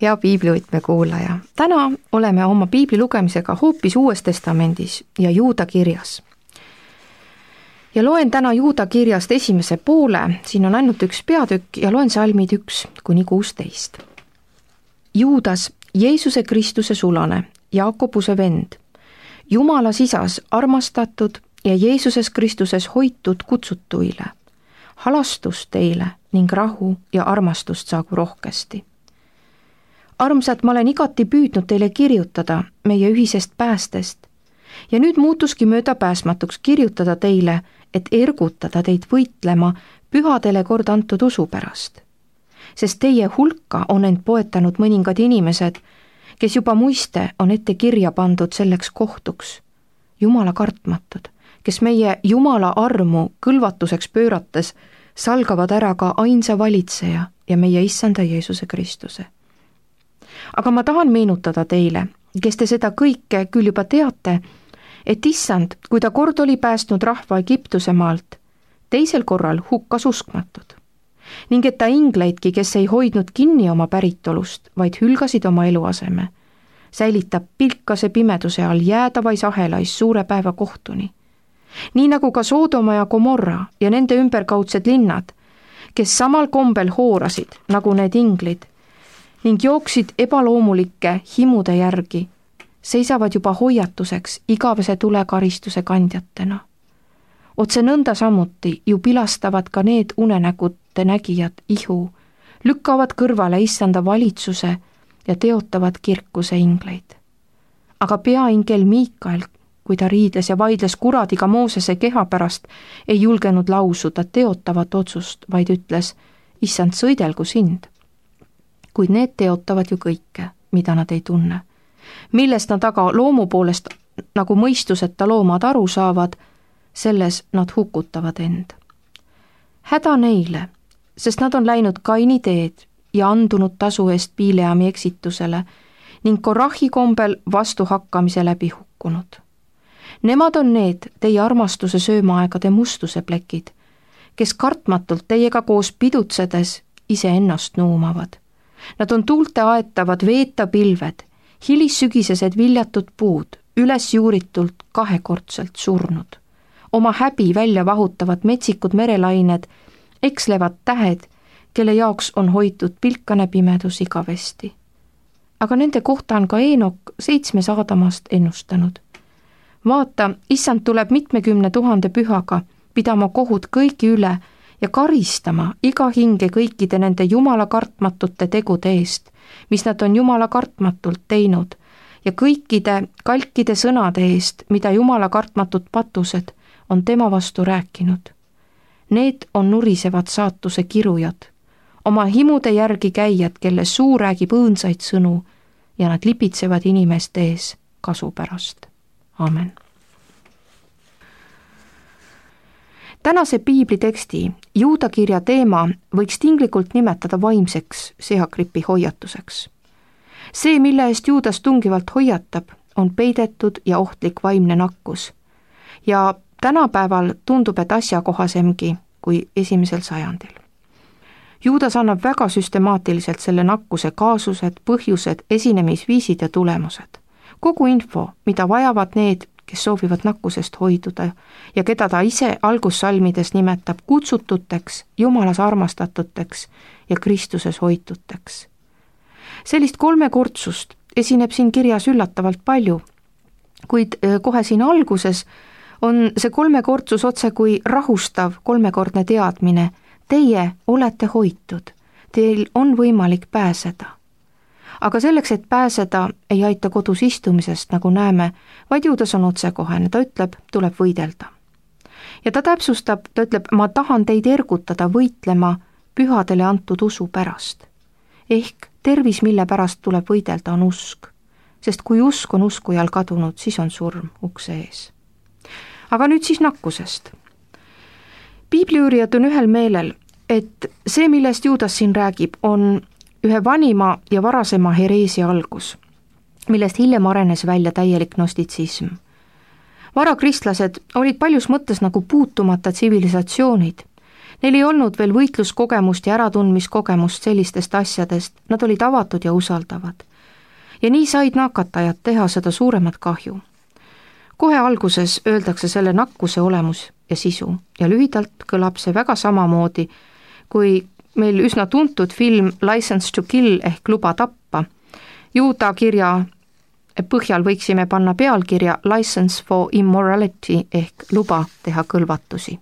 hea piiblivõtme kuulaja. Täna oleme oma piibli lugemisega hoopis Uues Testamendis ja Juuda kirjas. Ja loen täna Juuda kirjast esimese poole, siin on ainult üks peatükk ja loen salmid 1-16. Juudas, Jeesuse Kristuse sulane, Jaakobuse vend, Jumalas Isas armastatud ja Jeesuses Kristuses hoitud kutsutuile, halastus teile ning rahu ja armastust saagu rohkesti. Armsad, ma olen igati püüdnud teile kirjutada meie ühisest päästest ja nüüd muutuski möödapääsmatuks kirjutada teile, et ergutada teid võitlema pühadele kord antud usu pärast. Sest teie hulka on end poetanud mõningad inimesed, kes juba muiste on ette kirja pandud selleks kohtuks, Jumala kartmatud, kes meie Jumala armu kõlvatuseks pöörates salgavad ära ka ainsa valitseja ja meie issanda Jeesuse Kristuse. Aga ma tahan meenutada teile, kes te seda kõike küll juba teate, et issand, kui ta kord oli päästnud rahva Egiptuse maalt, teisel korral hukkas uskmatud. Ning et ta ingleidki, kes ei hoidnud kinni oma päritolust, vaid hülgasid oma eluaseme, säilitab pilkase pimeduse all jäädavais ahelais suure päeva kohtuni. Nii nagu ka Soodoma ja Gomorra ja nende ümberkaudsed linnad, kes samal kombel hoorasid nagu need inglid ning jooksid ebaloomulike himude järgi, seisavad juba hoiatuseks igavese tulekaristuse kandjatena. Otse nõnda samuti ju pilastavad ka need unenägude nägijad ihu, lükkavad kõrvale issanda valitsuse ja teotavad kirkuse ingleid. Aga peaingel Miikael, kui ta riidles ja vaidles kuradiga Moosese keha pärast, ei julgenud lausuda teotavat otsust, vaid ütles, issand, sõidelgu sind. Kuid need teotavad ju kõike, mida nad ei tunne, millest nad aga loomu poolest nagu mõistuseta loomad aru saavad, selles nad hukutavad end. Häda neile, sest nad on läinud Kaini teed ja andunud tasu eest Bileami eksitusele ning Korahi kombel vastuhakkamise läbi hukkunud. Nemad on need teie armastuse söömaaegade mustuse plekid, kes kartmatult teiega koos pidutsedes iseennast nuumavad. Nad on tuulte aetavad veeta pilved, hilissügisesed viljatud puud, üles juuritult kahekordselt surnud. Oma häbi välja vahutavad metsikud merelained, ekslevad tähed, kelle jaoks on hoitud pilkane pimedus igavesti. Aga nende kohta on ka Eenok 7 Aadamast ennustanud. Vaata, issand tuleb 70 000 pühaga, pidama kohut kõigi üle ja karistama iga hinge kõikide nende Jumala kartmatute tegude eest, mis nad on Jumala kartmatult teinud, ja kõikide kalkide sõnade eest, mida Jumala kartmatud patused on tema vastu rääkinud. Need on nurisevad saatuse kirujad, oma himude järgi käijad, kelle suu räägib õõnsaid sõnu ja nad lipitsevad inimeste ees kasu pärast. Amen. Tänase piibliteksti Juuda kirja teema võiks tinglikult nimetada vaimseks seakripi hoiatuseks. See, mille eest Juudas tungivalt hoiatab, on peidetud ja ohtlik vaimne nakkus. Ja tänapäeval tundub, et asjakohasemgi kui 1. sajandil. Juudas annab väga süstemaatiliselt selle nakkuse kaasused, põhjused, esinemisviisid ja tulemused. Kogu info, mida vajavad need, kes soovivad nakkusest hoiduda ja keda ta ise algussalmides nimetab kutsututeks, Jumalas armastatuteks ja Kristuses hoituteks. Sellist kolmekordsust esineb siin kirjas üllatavalt palju, kuid kohe siin alguses on see kolmekordsus otse kui rahustav kolmekordne teadmine. Teie olete hoitud, teil on võimalik pääseda. Aga selleks, et pääseda, ei aita kodus istumisest, nagu näeme, vaid Juudas on otsekohene, ta ütleb, tuleb võidelda. Ja ta täpsustab, ta ütleb, ma tahan teid ergutada võitlema pühadele antud usu pärast. Ehk tervis, mille pärast tuleb võidelda, on usk. Sest kui usk on uskujal kadunud, siis on surm ukse ees. Aga nüüd siis nakkusest. Piibliuurijad on ühel meelel, et see, millest Juudas siin räägib, on ühe vanima ja varasema hereesia algus, millest hiljem arenes välja täielik gnostitsism. Varakristlased olid paljus mõttes nagu puutumata tsivilisatsioonid, Neil ei olnud veel võitluskogemust ja äratundmiskogemust sellistest asjadest, nad olid avatud ja usaldavad. Ja nii said nakatajad teha seda suuremat kahju. Kohe alguses öeldakse selle nakkuse olemus ja sisu ja lühidalt kõlab see väga samamoodi, kui meil üsna tuntud film License to Kill ehk Luba tappa. Juuda kirja põhjal võiksime panna pealkirja License for Immorality ehk luba teha kõlvatusi.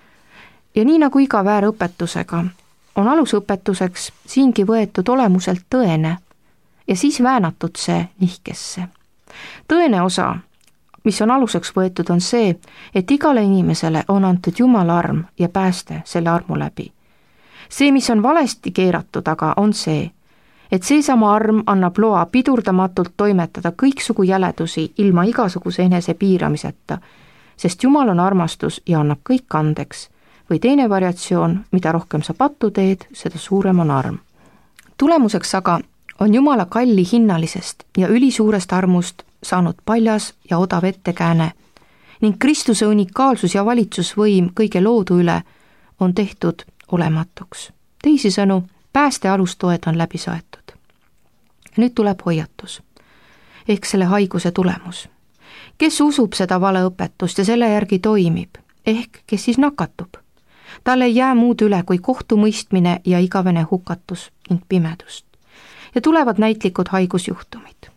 Ja nii nagu iga väärõpetusega, on alusõpetuseks siingi võetud olemuselt tõene ja siis väänatud see nihkesse. Tõene osa, mis on aluseks võetud, on see, et igale inimesele on antud Jumala arm ja pääste selle armu läbi. See, mis on valesti keeratud, aga on see, et seesama arm annab loa pidurdamatult toimetada kõiksugu jäledusi ilma igasuguse enese piiramiseta, sest Jumal on armastus ja annab kõik andeks. Või teine variatsioon, mida rohkem sa pattu teed, seda suurem on arm. Tulemuseks aga on Jumala kalli hinnalisest ja ülisuurest armust saanud paljas ja odav ettekääne ning Kristuse unikaalsus ja valitsusvõim kõige loodu üle on tehtud olematuks. Teisisõnu, pääste alustoed on läbi saetud. Nüüd tuleb hoiatus, ehk selle haiguse tulemus. Kes usub seda valeõpetust ja selle järgi toimib, ehk kes siis nakatub? Tal ei jää muud üle kui kohtumõistmine ja igavene hukatus ning pimedust. Ja tulevad näitlikud haigusjuhtumid.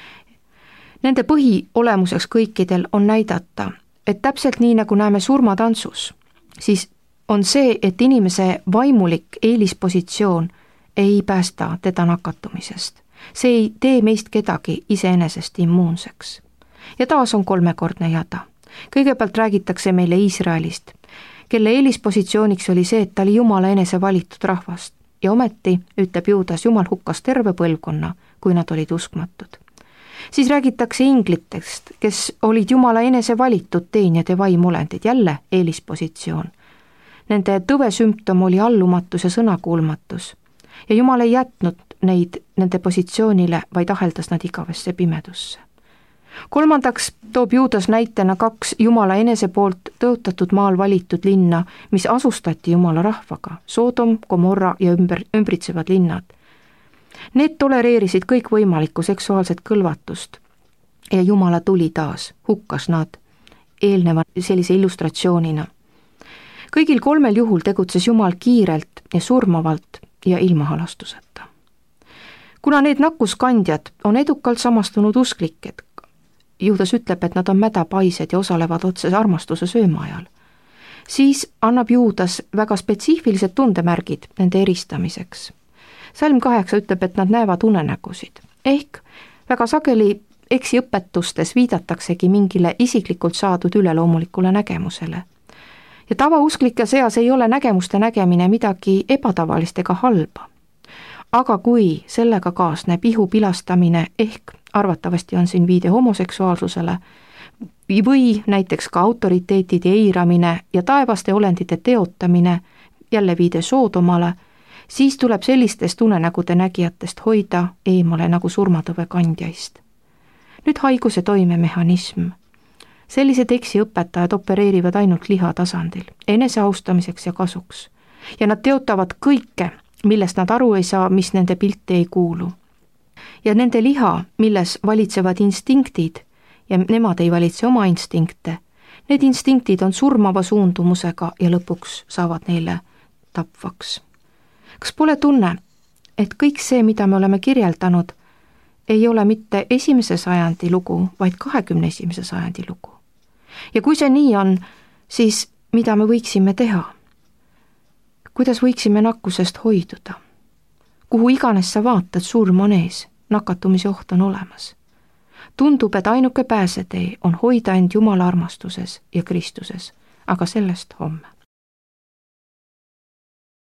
Nende põhiolemuseks kõikidel on näidata, et täpselt nii nagu näeme surmatantsus, siis on see, et inimese vaimulik eelispositsioon ei päästa teda nakatumisest. See ei tee meist kedagi iseenesest immuunseks. Ja taas on kolmekordne jada. Kõigepealt räägitakse meile Iisraelist, kelle eelispositsiooniks oli see, et ta oli Jumala enese valitud rahvast ja ometi, ütleb Juudas, Jumal hukkas terve põlvkonna, kui nad olid uskmatud. Siis räägitakse inglitest, kes olid Jumala enese valitud teenjad ja vaimulendid, jälle eelispositsioon. Nende tõve sümptom oli allumatus ja sõnakuulmatus ja Jumal ei jätnud neid nende positsioonile, vaid aheldas nad igavesse pimedusse. Kolmandaks toob Juudas näitena 2 Jumala enese poolt tõotatud maal valitud linna, mis asustati Jumala rahvaga, Sodom, Gomorra ja ümbritsevad linnad. Need tolereerisid kõikvõimalikku seksuaalset kõlvatust ja Jumala tuli taas, hukkas nad eelneva sellise illustratsioonina. Kõigil 3 juhul tegutses Jumal kiirelt ja surmavalt ja ilma halastuseta. Kuna need nakkuskandjad on edukalt samastunud usklikked, Juudas ütleb, et nad on mädapaised ja osalevad otsese armastuse söömaajal, siis annab Juudas väga spetsiifilised tundemärgid nende eristamiseks. Salm 8 ütleb, et nad näevad unenägusid, ehk väga sageli eksiõpetustes viidataksegi mingile isiklikult saadud üleloomulikule nägemusele. Ja tavausklike seas ei ole nägemuste nägemine midagi ebatavalist ega halba. Aga kui sellega kaasneb ihu pilastamine ehk arvatavasti on siin viide homoseksuaalsusele või näiteks ka autoriteetide eiramine ja taevaste olendite teotamine, jälle viide Soodomale, siis tuleb sellistest unenägude nägijatest hoida eemale nagu surmatõve kandjaist. Nüüd haiguse toimemehhanism. Sellised eksiõpetajad opereerivad ainult liha tasandil, enese austamiseks ja kasuks. Ja nad teotavad kõike, millest nad aru ei saa, mis nende pilti ei kuulu. Ja nende liha, milles valitsevad instinktid ja nemad ei valitse oma instinkte, need instinktid on surmava suundumusega ja lõpuks saavad neile tapvaks. Kas pole tunne, et kõik see, mida me oleme kirjeldanud, ei ole mitte 1. sajandi lugu, vaid 21. sajandi lugu? Ja kui see nii on, siis mida me võiksime teha? Kuidas võiksime nakkusest hoiduda? Kuhu iganes sa vaatad, surm on ees, nakatumise oht on olemas. Tundub, et ainuke pääsetee on hoida end Jumala armastuses ja Kristuses, aga sellest homme.